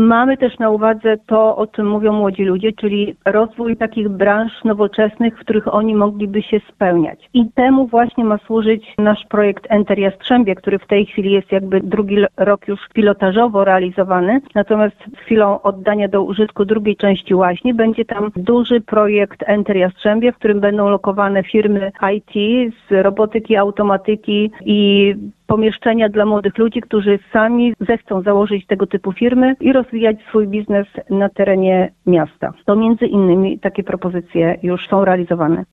Mamy też na uwadze to, o czym mówią młodzi ludzie, czyli rozwój takich branż nowoczesnych, w których oni mogliby się spełniać. I temu właśnie ma służyć nasz projekt Enter Jastrzębie, który w tej chwili jest jakby drugi rok już pilotażowo realizowany. Natomiast chwilą oddania do użytku drugiej części Łaźni będzie tam duży projekt Enter Jastrzębie, w którym będą lokowane firmy IT z robotyki, automatyki i pomieszczenia dla młodych ludzi, którzy sami zechcą założyć tego typu firmy i rozwijać swój biznes na terenie miasta. To między innymi takie propozycje już są realizowane.